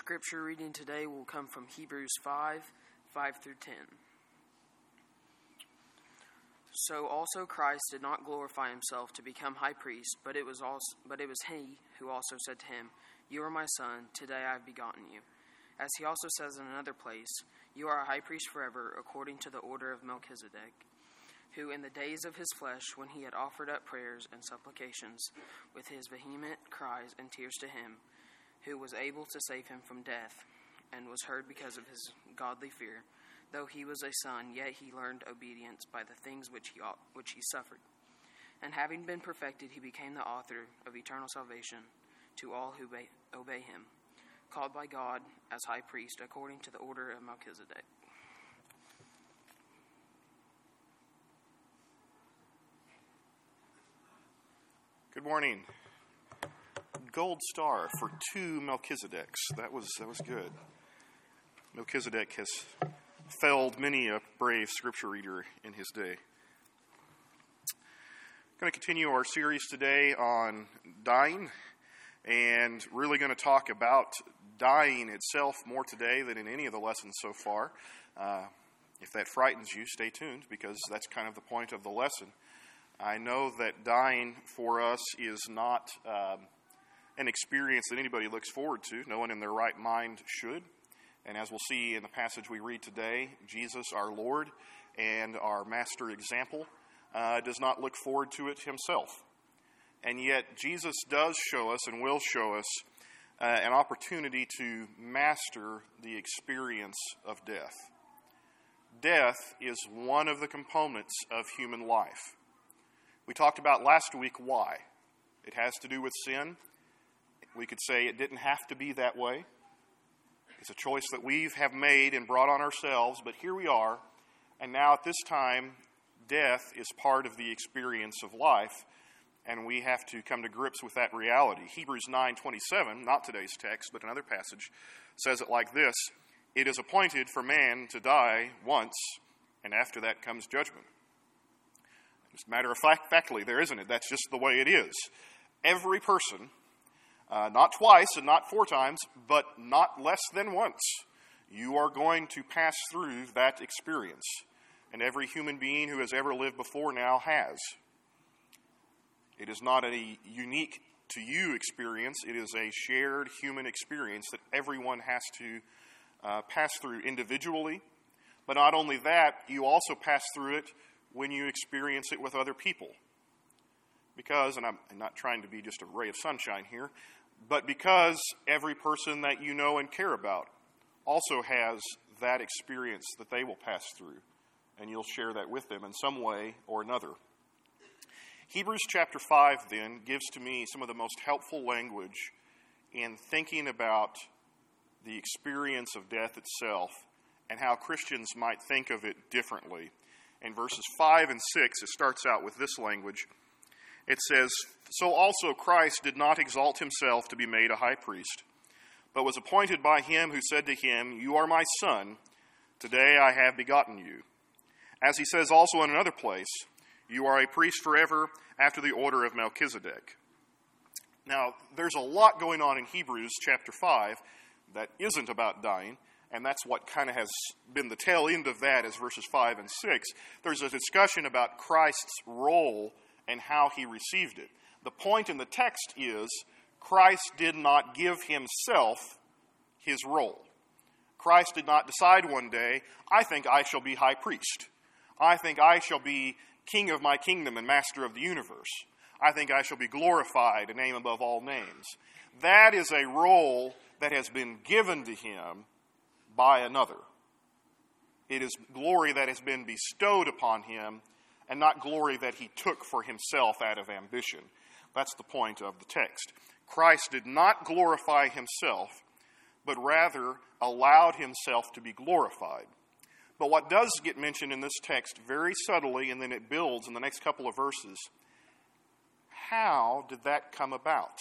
scripture reading today will come from Hebrews 5 through 10. So also Christ did not glorify himself to become high priest, but it was he who also said to him, "You are my son, today I have begotten you." As he also says in another place, "You are a high priest forever, according to the order of Melchizedek, who in the days of his flesh, when he had offered up prayers and supplications with his vehement cries and tears to him, who was able to save him from death, and was heard because of his godly fear. Though he was a son, yet he learned obedience by the things which he suffered. And having been perfected, he became the author of eternal salvation to all who obey him, called by God as high priest according to the order of Melchizedek." Good morning. Gold star for 2 Melchizedeks. That was good. Melchizedek has felled many a brave scripture reader in his day. I'm going to continue our series today on dying, and really going to talk about dying itself more today than in any of the lessons so far. If that frightens you, stay tuned, because that's kind of the point of the lesson. I know that dying for us is not an experience that anybody looks forward to. No one in their right mind should. And as we'll see in the passage we read today, Jesus, our Lord and our master example, does not look forward to it himself. And yet Jesus does show us and will show us an opportunity to master the experience of death. Death is one of the components of human life. We talked about last week why. It has to do with sin. We could say it didn't have to be that way. It's a choice that we have made and brought on ourselves, but here we are, and now at this time, death is part of the experience of life, and we have to come to grips with that reality. Hebrews 9:27, not today's text, but another passage, says it like this: "It is appointed for man to die once, and after that comes judgment." Just matter of factly, there isn't it? That's just the way it is. Every person, not twice and not 4 times, but not less than once, you are going to pass through that experience. And every human being who has ever lived before now has. It is not a unique to you experience. It is a shared human experience that everyone has to pass through individually. But not only that, you also pass through it when you experience it with other people. Because, and I'm not trying to be just a ray of sunshine here, but because every person that you know and care about also has that experience that they will pass through, and you'll share that with them in some way or another. Hebrews chapter 5, then, gives to me some of the most helpful language in thinking about the experience of death itself and how Christians might think of it differently. In verses 5 and 6, it starts out with this language. It says, "So also Christ did not exalt himself to be made a high priest, but was appointed by him who said to him, 'You are my son, today I have begotten you.' As he says also in another place, 'You are a priest forever after the order of Melchizedek.'" Now, there's a lot going on in Hebrews chapter 5 that isn't about dying, and that's what kind of has been the tail end of that is verses 5 and 6. There's a discussion about Christ's role and how he received it. The point in the text is Christ did not give himself his role. Christ did not decide one day, "I think I shall be high priest. I think I shall be king of my kingdom and master of the universe. I think I shall be glorified, a name above all names." That is a role that has been given to him by another. It is glory that has been bestowed upon him and not glory that he took for himself out of ambition. That's the point of the text. Christ did not glorify himself, but rather allowed himself to be glorified. But what does get mentioned in this text very subtly, and then it builds in the next couple of verses, how did that come about?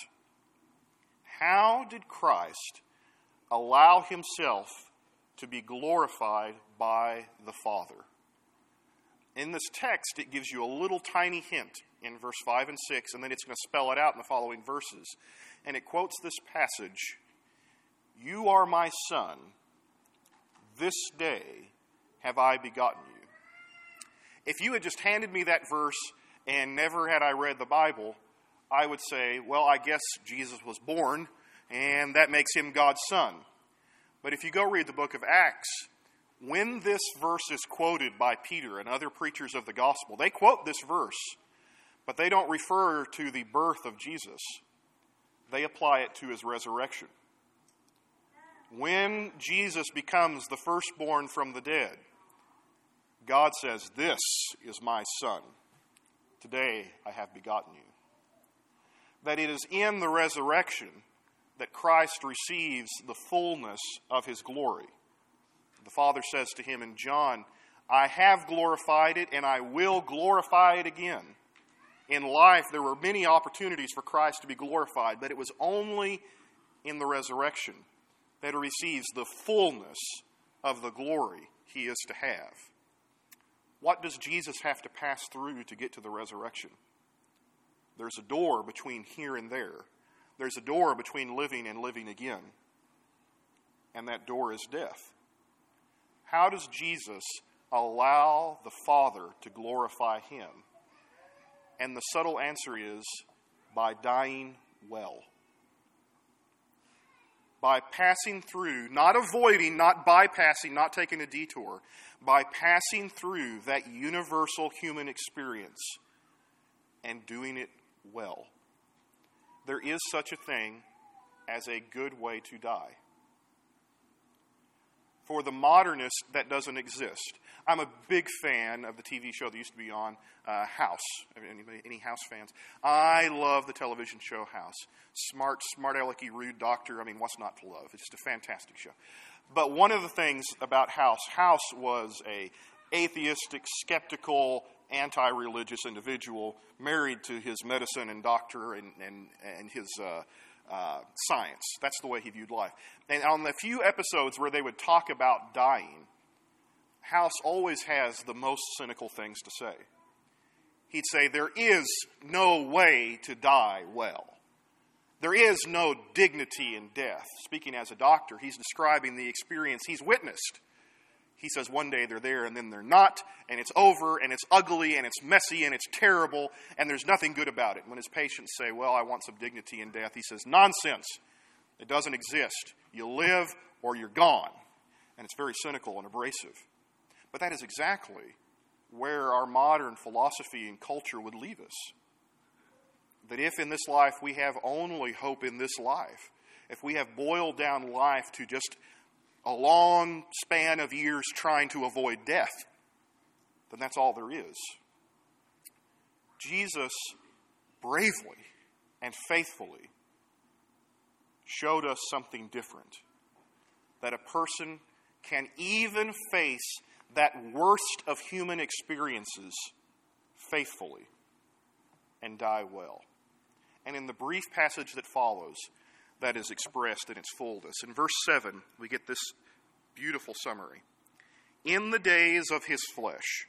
How did Christ allow himself to be glorified by the Father? In this text, it gives you a little tiny hint in verse 5 and 6, and then it's going to spell it out in the following verses. And it quotes this passage "You are my son. This day have I begotten you." If you had just handed me that verse and never had I read the Bible, I would say, well, I guess Jesus was born, and that makes him God's son. But if you go read the book of Acts, when this verse is quoted by Peter and other preachers of the gospel, they quote this verse, but they don't refer to the birth of Jesus. They apply it to his resurrection. When Jesus becomes the firstborn from the dead, God says, "This is my son. Today I have begotten you." That it is in the resurrection that Christ receives the fullness of his glory. The Father says to him in John, "I have glorified it, and I will glorify it again." In life, there were many opportunities for Christ to be glorified, but it was only in the resurrection that he receives the fullness of the glory he is to have. What does Jesus have to pass through to get to the resurrection? There's a door between here and there. There's a door between living and living again. And that door is death. How does Jesus allow the Father to glorify him? And the subtle answer is by dying well. By passing through, not avoiding, not bypassing, not taking a detour, by passing through that universal human experience and doing it well. There is such a thing as a good way to die. For the modernist, that doesn't exist. I'm a big fan of the TV show that used to be on, House. Any House fans? I love the television show House. Smart alecky, rude doctor. What's not to love? It's just a fantastic show. But one of the things about House was a atheistic, skeptical, anti-religious individual married to his medicine and doctor and his science. That's the way he viewed life. And on the few episodes where they would talk about dying, House always has the most cynical things to say. He'd say, there is no way to die well. There is no dignity in death. Speaking as a doctor, he's describing the experience he's witnessed. He says one day they're there and then they're not, and it's over, and it's ugly, and it's messy, and it's terrible, and there's nothing good about it. When his patients say, well, I want some dignity in death, he says, nonsense. It doesn't exist. You live or you're gone. And it's very cynical and abrasive. But that is exactly where our modern philosophy and culture would leave us. That if in this life we have only hope in this life, if we have boiled down life to just a long span of years trying to avoid death, then that's all there is. Jesus bravely and faithfully showed us something different. That a person can even face that worst of human experiences faithfully and die well. And in the brief passage that follows, that is expressed in its fullness. In verse 7, we get this beautiful summary. In the days of his flesh,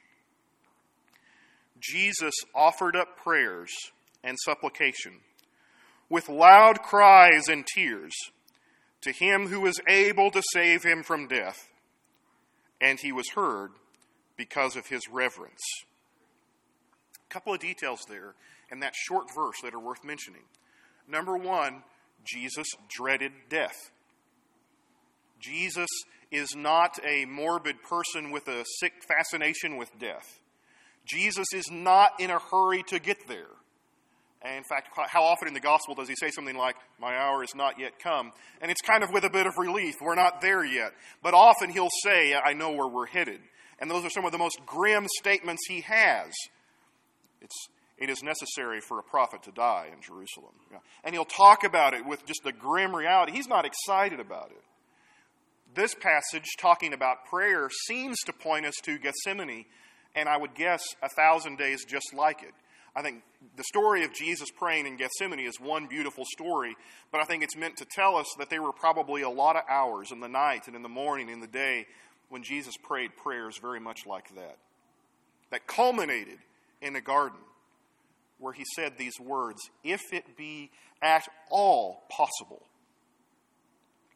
Jesus offered up prayers and supplication with loud cries and tears to him who is able to save him from death. And he was heard because of his reverence. A couple of details there in that short verse that are worth mentioning. Number one, Jesus dreaded death. Jesus is not a morbid person with a sick fascination with death. Jesus is not in a hurry to get there. And in fact, how often in the gospel does he say something like, my hour is not yet come? And it's kind of with a bit of relief. We're not there yet. But often he'll say, I know where we're headed. And those are some of the most grim statements he has. It is necessary for a prophet to die in Jerusalem. And he'll talk about it with just a grim reality. He's not excited about it. This passage, talking about prayer, seems to point us to Gethsemane, and I would guess 1,000 days just like it. I think the story of Jesus praying in Gethsemane is one beautiful story, but I think it's meant to tell us that there were probably a lot of hours in the night and in the morning, in the day, when Jesus prayed prayers very much like that. That culminated in a garden, where he said these words, if it be at all possible,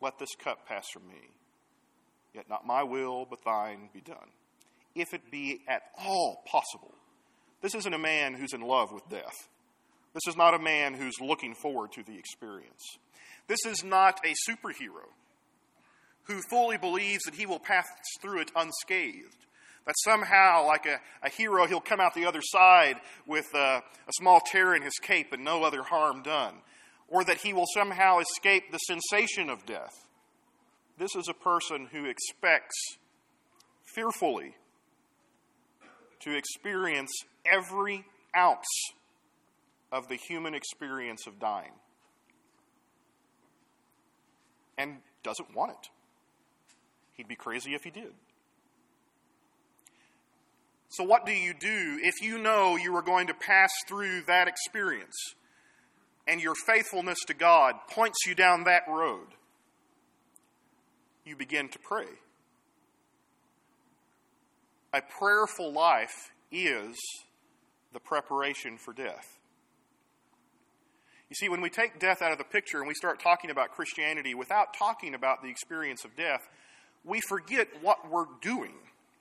let this cup pass from me. Yet not my will, but thine be done. If it be at all possible. This isn't a man who's in love with death. This is not a man who's looking forward to the experience. This is not a superhero who fully believes that he will pass through it unscathed. That somehow, like a hero, he'll come out the other side with a small tear in his cape and no other harm done. Or that he will somehow escape the sensation of death. This is a person who expects fearfully to experience every ounce of the human experience of dying. And doesn't want it. He'd be crazy if he did. So what do you do if you know you are going to pass through that experience and your faithfulness to God points you down that road? You begin to pray. A prayerful life is the preparation for death. You see, when we take death out of the picture and we start talking about Christianity without talking about the experience of death, we forget what we're doing.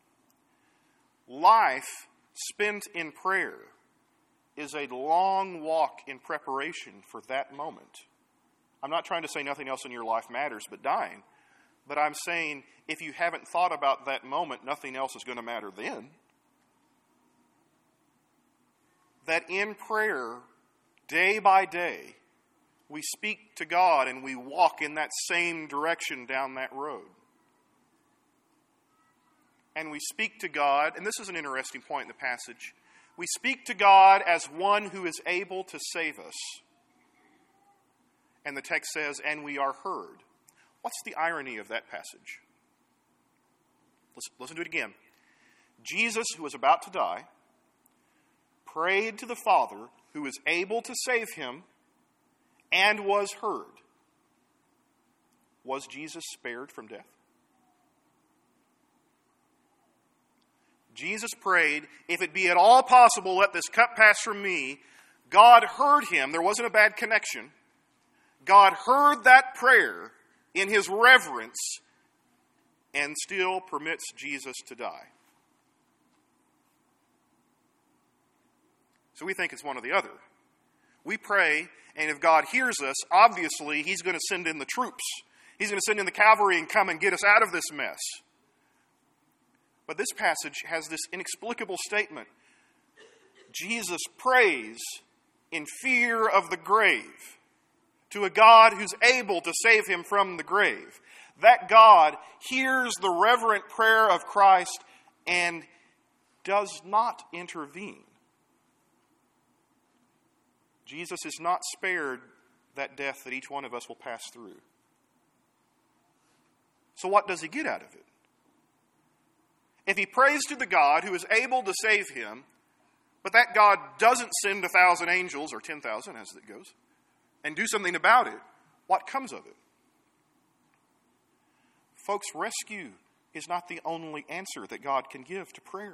Life spent in prayer is a long walk in preparation for that moment. I'm not trying to say nothing else in your life matters but dying. But I'm saying if you haven't thought about that moment, nothing else is going to matter then. That in prayer, day by day, we speak to God and we walk in that same direction down that road. And we speak to God, and this is an interesting point in the passage, we speak to God as one who is able to save us. And the text says, and we are heard. What's the irony of that passage? Listen to it again. Jesus, who was about to die, prayed to the Father, who is able to save him, and was heard. Was Jesus spared from death? Jesus prayed, if it be at all possible, let this cup pass from me. God heard him. There wasn't a bad connection. God heard that prayer in his reverence and still permits Jesus to die. So we think it's one or the other. We pray, and if God hears us, obviously he's going to send in the troops. He's going to send in the cavalry and come and get us out of this mess. But this passage has this inexplicable statement. Jesus prays in fear of the grave to a God who's able to save him from the grave. That God hears the reverent prayer of Christ and does not intervene. Jesus is not spared that death that each one of us will pass through. So what does he get out of it? If he prays to the God who is able to save him, but that God doesn't send 1,000 angels, or 10,000 as it goes, and do something about it, what comes of it? Folks, rescue is not the only answer that God can give to prayer.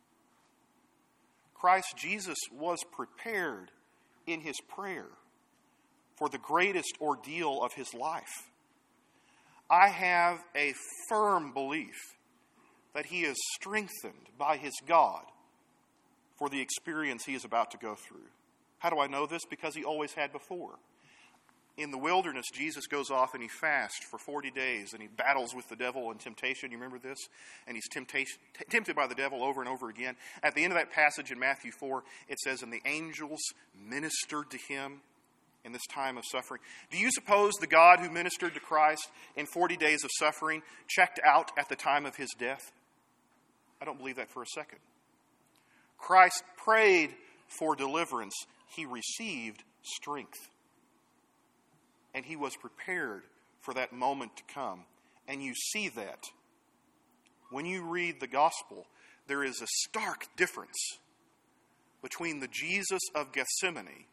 Christ Jesus was prepared in his prayer for the greatest ordeal of his life. I have a firm belief that he is strengthened by his God for the experience he is about to go through. How do I know this? Because he always had before. In the wilderness, Jesus goes off and he fasts for 40 days and he battles with the devil in temptation. You remember this? And he's tempted by the devil over and over again. At the end of that passage in Matthew 4, it says, and the angels ministered to him in this time of suffering. Do you suppose the God who ministered to Christ in 40 days of suffering checked out at the time of his death? I don't believe that for a second. Christ prayed for deliverance. He received strength. And he was prepared for that moment to come. And you see that. When you read the gospel, there is a stark difference between the Jesus of Gethsemane,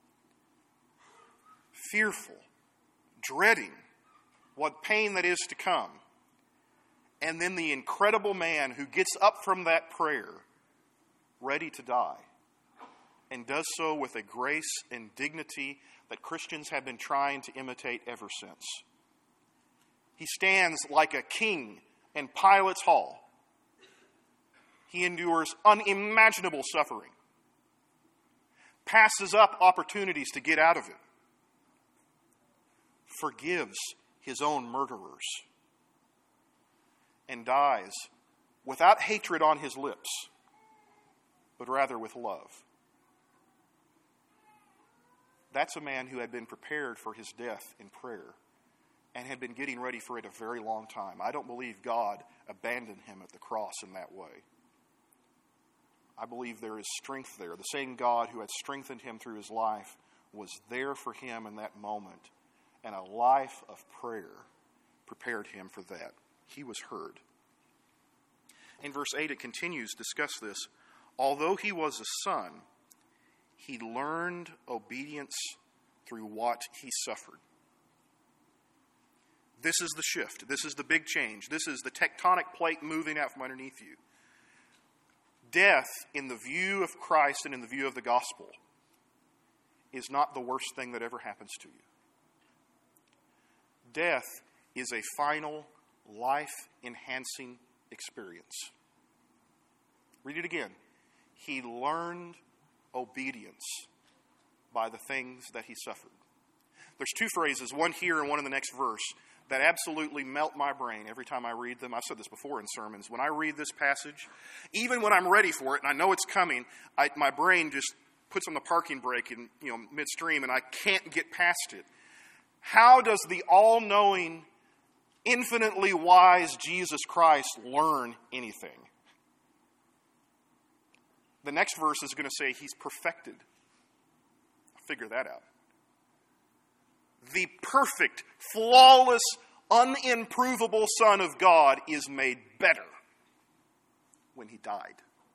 fearful, dreading what pain that is to come, and then the incredible man who gets up from that prayer, ready to die, and does so with a grace and dignity that Christians have been trying to imitate ever since. He stands like a king in Pilate's hall. He endures unimaginable suffering, passes up opportunities to get out of it, forgives his own murderers, and dies without hatred on his lips, but rather with love. That's a man who had been prepared for his death in prayer and had been getting ready for it a very long time. I don't believe God abandoned him at the cross in that way. I believe there is strength there. The same God who had strengthened him through his life was there for him in that moment, and a life of prayer prepared him for that. He was heard. In verse 8, it continues to discuss this. Although he was a son, he learned obedience through what he suffered. This is the shift. This is the big change. This is the tectonic plate moving out from underneath you. Death, in the view of Christ and in the view of the gospel, is not the worst thing that ever happens to you. Death is a final, life-enhancing experience. Read it again. He learned obedience by the things that he suffered. There's two phrases, one here and one in the next verse, that absolutely melt my brain every time I read them. I've said this before in sermons. When I read this passage, even when I'm ready for it and I know it's coming, my brain just puts on the parking brake in midstream and I can't get past it. How does the all-knowing, infinitely wise Jesus Christ learn anything? The next verse is going to say he's perfected. Figure that out. The perfect, flawless, unimprovable Son of God is made better when he died.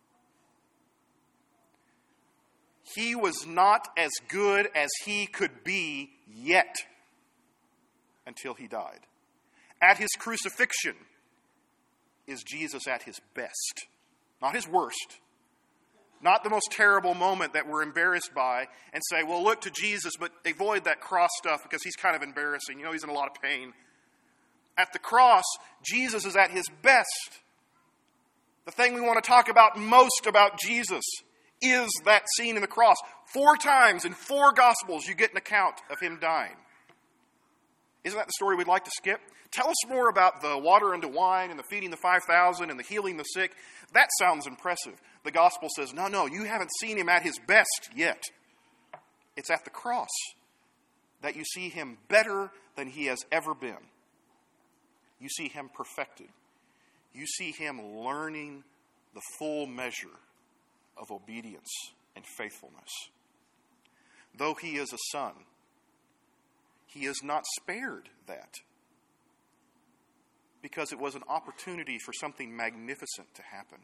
He was not as good as he could be yet until he died. At his crucifixion is Jesus at his best, not his worst. Not the most terrible moment that we're embarrassed by and say, well, look to Jesus, but avoid that cross stuff because he's kind of embarrassing. He's in a lot of pain. At the cross, Jesus is at his best. The thing we want to talk about most about Jesus is that scene in the cross. 4 times in 4 Gospels you get an account of him dying. Isn't that the story we'd like to skip? Tell us more about the water into wine and the feeding the 5,000 and the healing the sick. That sounds impressive. The gospel says, no, you haven't seen him at his best yet. It's at the cross that you see him better than he has ever been. You see him perfected. You see him learning the full measure of obedience and faithfulness. Though he is a son, he is not spared that, because it was an opportunity for something magnificent to happen.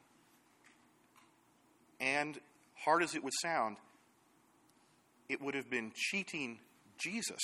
And, hard as it would sound, it would have been cheating Jesus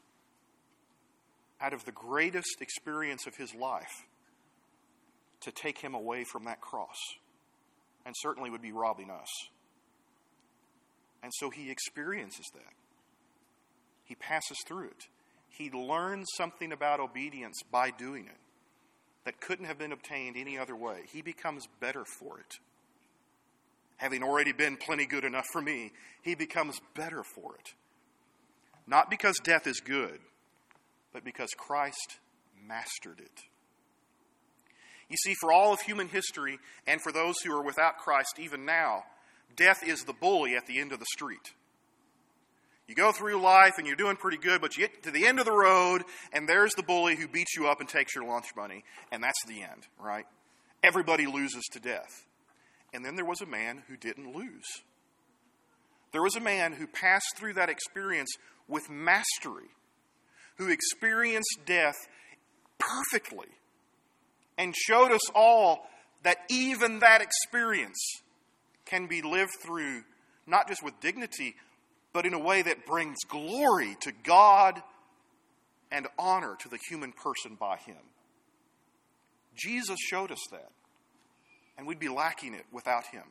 out of the greatest experience of his life to take him away from that cross, and certainly would be robbing us. And so he experiences that. He passes through it. He learns something about obedience by doing it that couldn't have been obtained any other way. He becomes better for it. Having already been plenty good enough for me, he becomes better for it. Not because death is good, but because Christ mastered it. You see, for all of human history, and for those who are without Christ even now, death is the bully at the end of the street. You go through life and you're doing pretty good, but you get to the end of the road and there's the bully who beats you up and takes your lunch money. And that's the end, right? Everybody loses to death. And then there was a man who didn't lose. There was a man who passed through that experience with mastery, who experienced death perfectly and showed us all that even that experience can be lived through not just with dignity, but in a way that brings glory to God and honor to the human person by him. Jesus showed us that, and we'd be lacking it without him.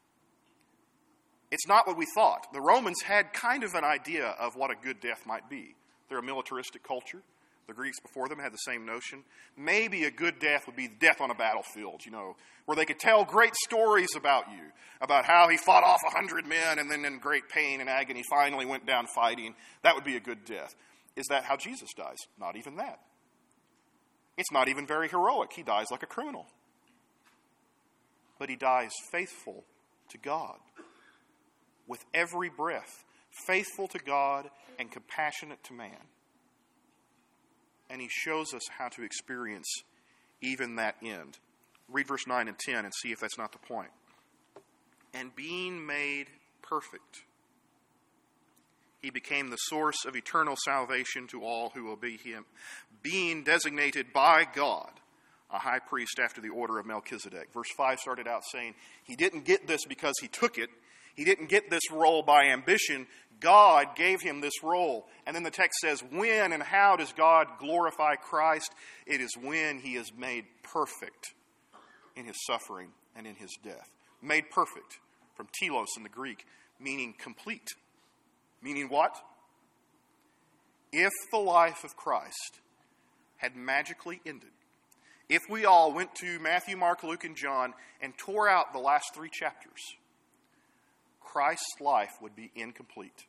It's not what we thought. The Romans had kind of an idea of what a good death might be. They're a militaristic culture. The Greeks before them had the same notion. Maybe a good death would be death on a battlefield, where they could tell great stories about you, about how he fought off 100 men and then in great pain and agony finally went down fighting. That would be a good death. Is that how Jesus dies? Not even that. It's not even very heroic. He dies like a criminal. But he dies faithful to God with every breath, faithful to God and compassionate to man. And he shows us how to experience even that end. Read verse 9 and 10 and see if that's not the point. And being made perfect, he became the source of eternal salvation to all who obey him, being designated by God a high priest after the order of Melchizedek. Verse 5 started out saying he didn't get this because he took it. He didn't get this role by ambition. God gave him this role. And then the text says, when and how does God glorify Christ? It is when he is made perfect in his suffering and in his death. Made perfect, from telos in the Greek, meaning complete. Meaning what? If the life of Christ had magically ended, if we all went to Matthew, Mark, Luke, and John and tore out the last 3 chapters, Christ's life would be incomplete.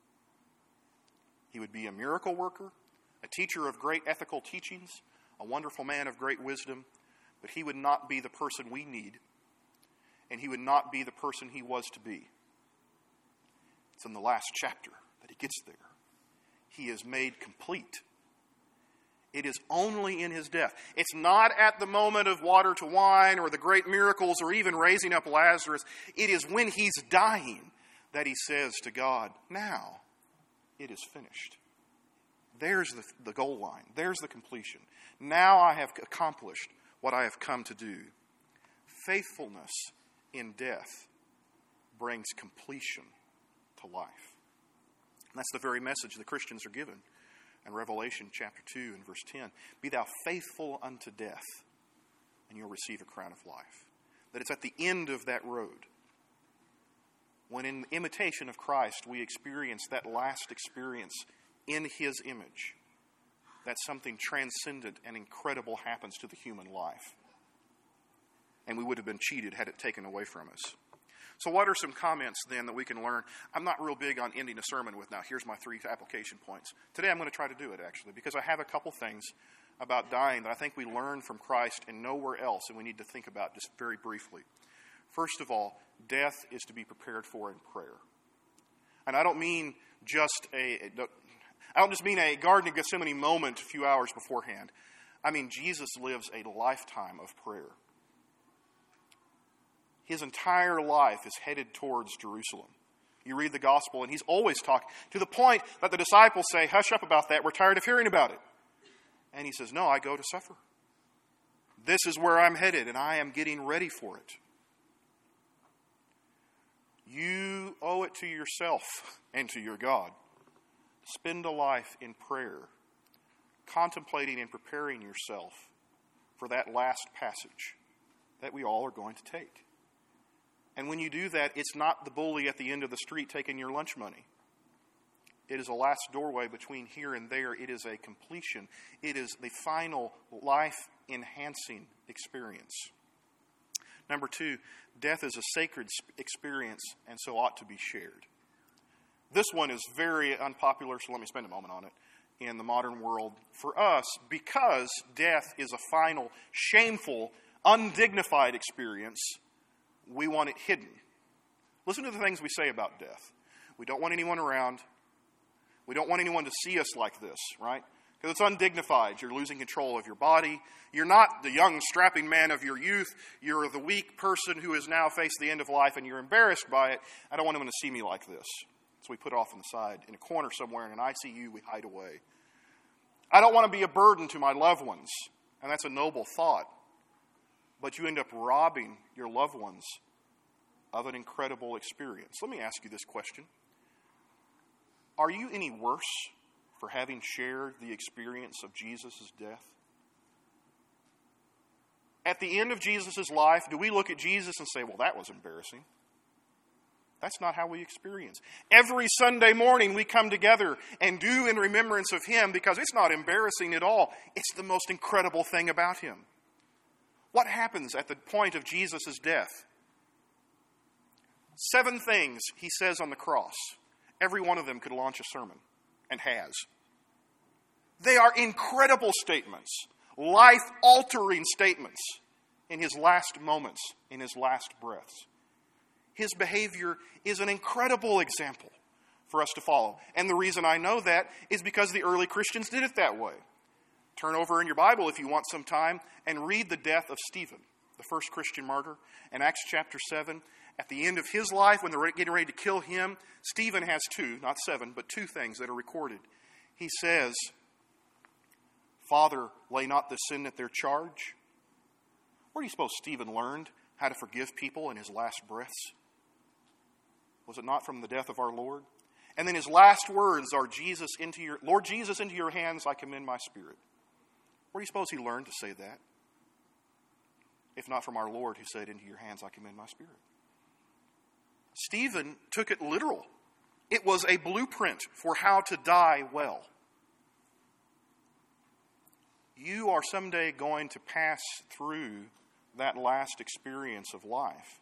He would be a miracle worker, a teacher of great ethical teachings, a wonderful man of great wisdom, but he would not be the person we need, and he would not be the person he was to be. It's in the last chapter that he gets there. He is made complete. It is only in his death. It's not at the moment of water to wine or the great miracles or even raising up Lazarus. It is when he's dying that he says to God, now it is finished. There's the goal line. There's the completion. Now I have accomplished what I have come to do. Faithfulness in death brings completion to life. And that's the very message the Christians are given in Revelation chapter 2 and verse 10. Be thou faithful unto death, and you'll receive a crown of life. That it's at the end of that road, when in imitation of Christ we experience that last experience in his image, that something transcendent and incredible happens to the human life. And we would have been cheated had it taken away from us. So what are some comments then that we can learn? I'm not real big on ending a sermon with, now here's my 3 application points. Today I'm going to try to do it actually, because I have a couple things about dying that I think we learn from Christ and nowhere else, and we need to think about just very briefly. First of all, death is to be prepared for in prayer. And I don't just mean a Garden of Gethsemane moment a few hours beforehand. I mean Jesus lives a lifetime of prayer. His entire life is headed towards Jerusalem. You read the gospel and he's always talking, to the point that the disciples say, hush up about that, we're tired of hearing about it. And he says, no, I go to suffer. This is where I'm headed and I am getting ready for it. You owe it to yourself and to your God. Spend a life in prayer, contemplating and preparing yourself for that last passage that we all are going to take. And when you do that, it's not the bully at the end of the street taking your lunch money. It is a last doorway between here and there. It is a completion. It is the final life-enhancing experience. Number 2, death is a sacred experience and so ought to be shared. This one is very unpopular, so let me spend a moment on it, in the modern world. For us, because death is a final, shameful, undignified experience, we want it hidden. Listen to the things we say about death. We don't want anyone around. We don't want anyone to see us like this, right? Because it's undignified. You're losing control of your body. You're not the young, strapping man of your youth. You're the weak person who has now faced the end of life, and you're embarrassed by it. I don't want anyone to see me like this. So we put off on the side, in a corner somewhere, in an ICU, we hide away. I don't want to be a burden to my loved ones. And that's a noble thought. But you end up robbing your loved ones of an incredible experience. Let me ask you this question. Are you any worse for having shared the experience of Jesus' death? At the end of Jesus' life, do we look at Jesus and say, well, that was embarrassing? That's not how we experience. Every Sunday morning we come together and do in remembrance of Him because it's not embarrassing at all. It's the most incredible thing about Him. What happens at the point of Jesus' death? 7 things He says on the cross. Every one of them could launch a sermon, and has. They are incredible statements, life-altering statements in His last moments, in His last breaths. His behavior is an incredible example for us to follow. And the reason I know that is because the early Christians did it that way. Turn over in your Bible if you want some time and read the death of Stephen, the first Christian martyr, in Acts chapter 7. At the end of his life, when they're getting ready to kill him, Stephen has 2, not 7, but 2 things that are recorded. He says, "Father, lay not this sin at their charge." Where do you suppose Stephen learned how to forgive people in his last breaths? Was it not from the death of our Lord? And then his last words are, Lord Jesus, into your hands I commend my spirit. Where do you suppose he learned to say that? If not from our Lord, who said, into your hands I commend my spirit. Stephen took it literal. It was a blueprint for how to die well. You are someday going to pass through that last experience of life.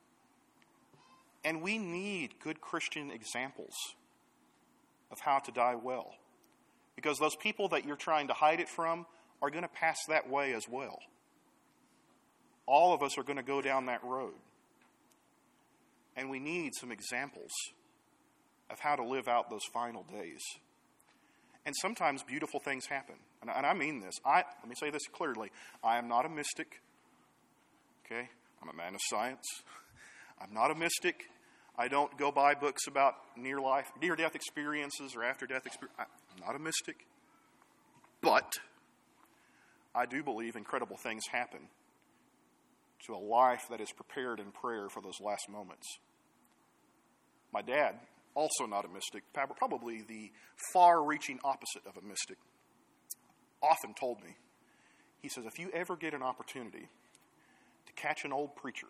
And we need good Christian examples of how to die well. Because those people that you're trying to hide it from are going to pass that way as well. All of us are going to go down that road. And we need some examples of how to live out those final days. And sometimes beautiful things happen. And I mean this. Let me say this clearly. I am not a mystic. Okay? I'm a man of science. I'm not a mystic. I don't go buy books about near-death experiences or after-death experiences. I'm not a mystic. But I do believe incredible things happen to a life that is prepared in prayer for those last moments. My dad, also not a mystic, probably the far-reaching opposite of a mystic, often told me, he says, if you ever get an opportunity to catch an old preacher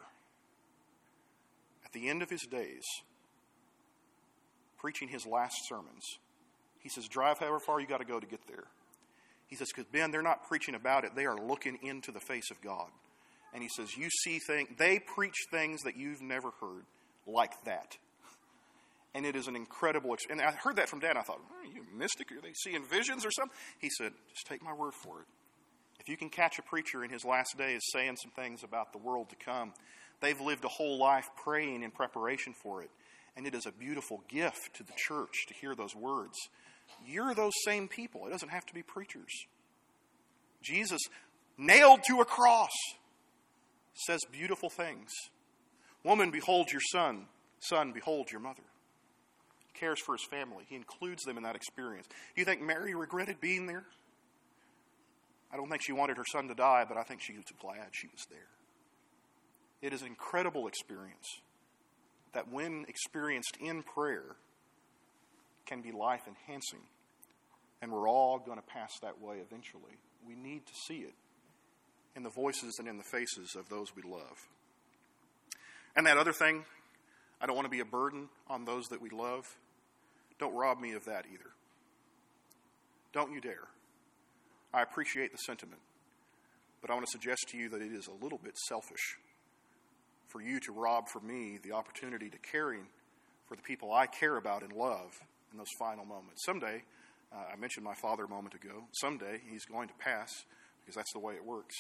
at the end of his days preaching his last sermons, he says, drive however far you got to go to get there. He says, because Ben, they're not preaching about it, they are looking into the face of God. And he says, you see things, they preach things that you've never heard like that. And it is an incredible experience. And I heard that from Dad. I thought, are you a mystic? Are they seeing visions or something? He said, just take my word for it. If you can catch a preacher in his last days saying some things about the world to come, they've lived a whole life praying in preparation for it. And it is a beautiful gift to the church to hear those words. You're those same people. It doesn't have to be preachers. Jesus, nailed to a cross, says beautiful things. Woman, behold your son. Son, behold your mother. He cares for his family. He includes them in that experience. Do you think Mary regretted being there? I don't think she wanted her son to die, but I think she was glad she was there. It is an incredible experience that when experienced in prayer can be life-enhancing. And we're all going to pass that way eventually. We need to see it in the voices and in the faces of those we love. And that other thing, I don't want to be a burden on those that we love. Don't rob me of that either. Don't you dare. I appreciate the sentiment, but I want to suggest to you that it is a little bit selfish for you to rob from me the opportunity to caring for the people I care about and love in those final moments. Someday, I mentioned my father a moment ago, someday he's going to pass because that's the way it works.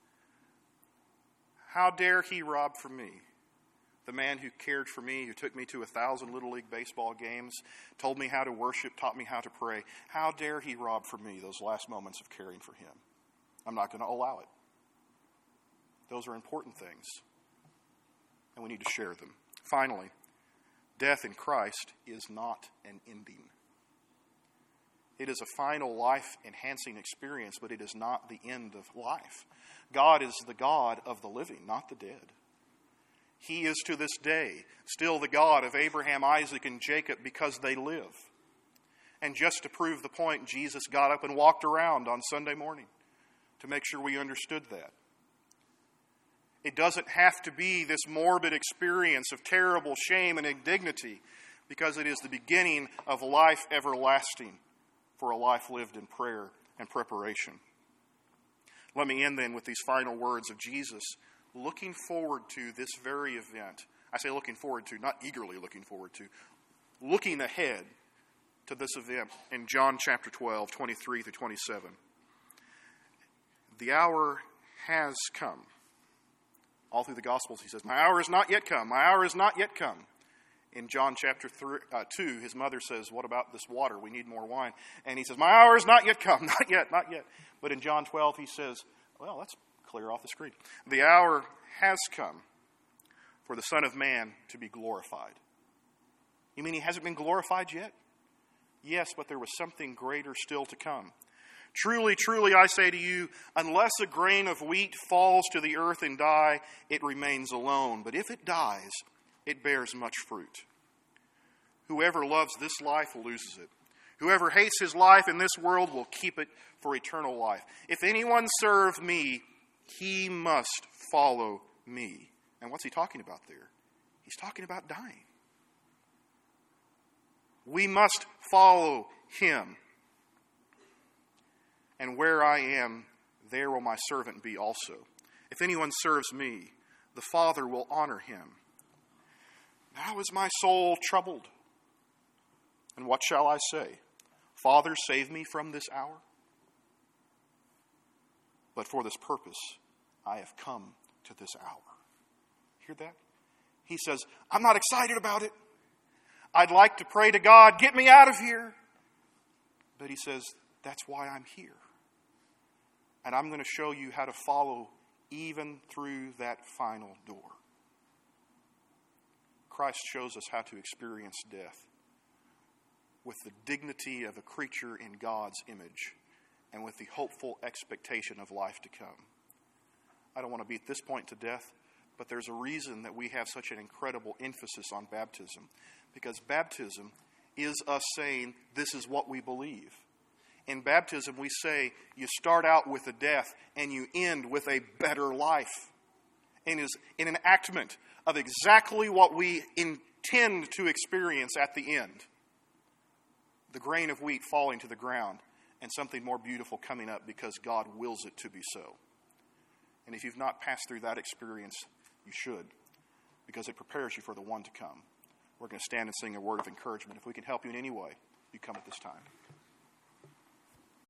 How dare he rob from me? The man who cared for me, who took me to 1,000 Little League baseball games, told me how to worship, taught me how to pray. How dare he rob from me those last moments of caring for him? I'm not going to allow it. Those are important things, and we need to share them. Finally, death in Christ is not an ending. It is a final life-enhancing experience, but it is not the end of life. God is the God of the living, not the dead. He is to this day still the God of Abraham, Isaac, and Jacob because they live. And just to prove the point, Jesus got up and walked around on Sunday morning to make sure we understood that. It doesn't have to be this morbid experience of terrible shame and indignity, because it is the beginning of life everlasting for a life lived in prayer and preparation. Let me end then with these final words of Jesus, looking forward to this very event. I say looking forward to, not eagerly looking forward to, looking ahead to this event in John chapter 12, 23 through 27. The hour has come. All through the Gospels he says, my hour is not yet come, my hour is not yet come. In John chapter 2, his mother says, what about this water? We need more wine. And he says, my hour is not yet come, not yet, not yet. But in John 12 he says, well, that's clear off the screen. The hour has come for the Son of Man to be glorified. You mean he hasn't been glorified yet? Yes, but there was something greater still to come. Truly, truly, I say to you, unless a grain of wheat falls to the earth and die, it remains alone. But if it dies, it bears much fruit. Whoever loves this life loses it. Whoever hates his life in this world will keep it for eternal life. If anyone serve me, he must follow me. And what's he talking about there? He's talking about dying. We must follow him. And where I am, there will my servant be also. If anyone serves me, the Father will honor him. Now is my soul troubled. And what shall I say? Father, save me from this hour? But for this purpose, I have come to this hour. Hear that? He says, I'm not excited about it. I'd like to pray to God, get me out of here. But he says, that's why I'm here. And I'm going to show you how to follow even through that final door. Christ shows us how to experience death with the dignity of a creature in God's image and with the hopeful expectation of life to come. I don't want to beat this point to death, but there's a reason that we have such an incredible emphasis on baptism. Because baptism is us saying, this is what we believe. In baptism, we say you start out with a death and you end with a better life. And is an enactment of exactly what we intend to experience at the end. The grain of wheat falling to the ground and something more beautiful coming up because God wills it to be so. And if you've not passed through that experience, you should, because it prepares you for the one to come. We're going to stand and sing a word of encouragement. If we can help you in any way, you come at this time.